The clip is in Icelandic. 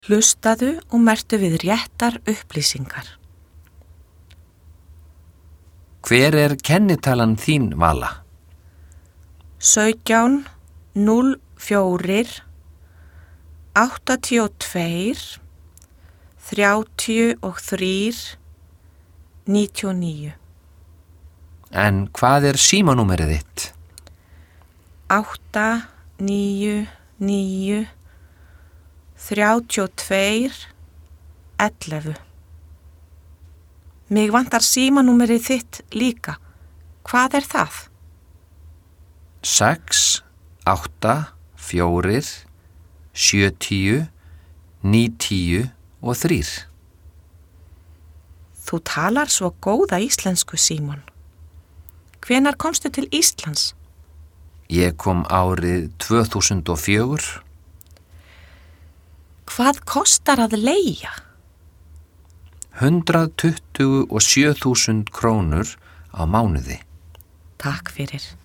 Hlustaðu og merktu við réttar upplýsingar. Hver er kennitalan þín, Vala? 17 04 82 33 99. En hvað er símanúmerið þitt? 899 32 11. Mig vantar símanúmerið þitt líka. Hvað er það? 6 8 4 70 90 og 3. Þú talar svo góða íslensku, Símon. Hvenær komstu til Íslands? Ég kom árið 2004. Hvað kostar að leigja? 127.000 krónur á mánuði. Takk fyrir.